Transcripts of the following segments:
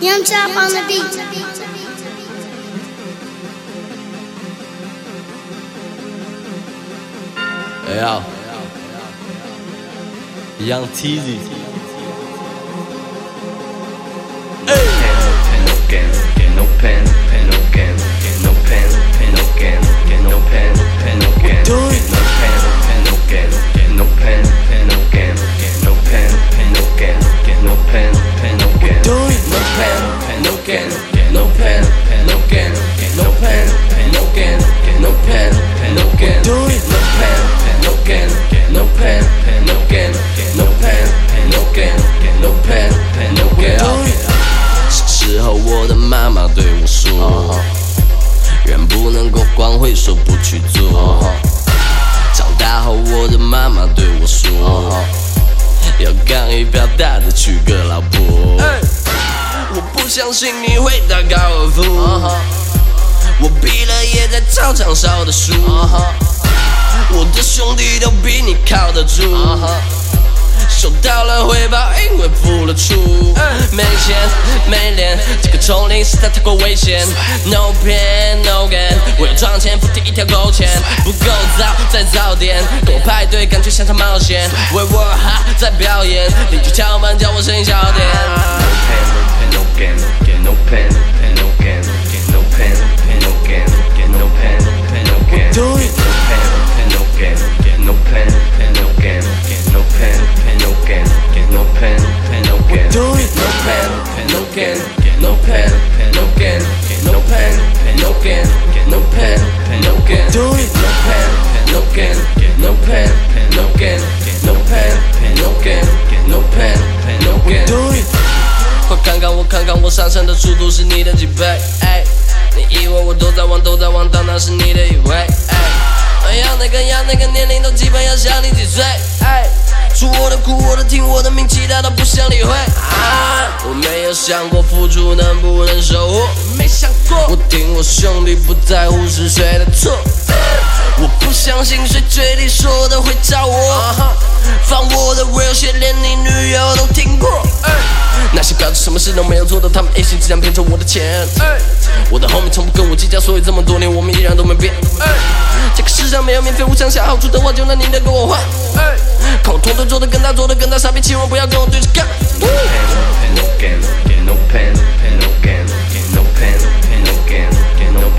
Young Chop on the beat. Yeah. Young Teasy. No pen, pen, no pen, no pen, pen, no pen, no pen, pen, no pen, Do it. no pen, pen, no pen, no pen, pen, no pen, no pen, pen, no pen, no pen, pen, no pen, Do it. no pen, pen, no pen, no pen, pen, no pen, no pen, pen, no pen, no pen, pen, no pen, Do it. no pen, pen, no pen, no pen, pen, no pen, no pen, pen, no pen, no pen, pen, no pen. Do it. 时候我的妈妈对我说，人不能够光会说不去做。长大后我的妈妈对我说，要刚一表大的娶个老婆。我不相信你会打高尔夫，我毕了业在操场烧的书，我的兄弟都比你靠得住。收到了回报，因为付了出。没钱没脸，这个丛林实在太过危险。No pain no gain， 我要赚钱，不提一条狗钱。不够早，再早点，跟我排队，感觉像场冒险。为我哈在表演，邻居敲门叫我声音小点。No pen no pen no pen no pen no pen no pen no pen Do it. no pen no pen no pen no pen no pen no pen no pen Do it. no pen no pen no pen no pen no pen no pen no pen no pen Do it. no pen no pen no pen no pen no pen no pen no pen no pen Do it. 快看看我，看看我上升的速度是你的几倍？哎，你以为我都在玩，当然是你的以为。哎，要那个年龄都基本要像你几岁？哎，出我的苦，我的听我的命，其他都不想理会。我没有想过付出能不能收获，没想过。我听我兄弟不在乎是谁的错，我不相信谁嘴里说的会找我。放我的 real shit， 连你女友都听过。那些婊子什么事都没有做到，他们一心只想骗走我的钱。我的 homie 从不跟我计较，所以这么多年我们依然都没变。这个世上没有免费无偿下好处的话，就拿你的跟我换。看我偷偷做的跟他做的更大，傻逼千万不要跟我对着干。No pen no pen no pen no pen no pen no pen no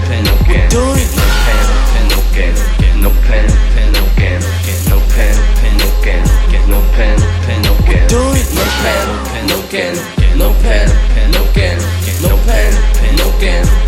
pen Do it. no pen no pen no pen no pen no pen no pen no pen no pen Do it. no pen no pen no pen no pen no pen no pen no pen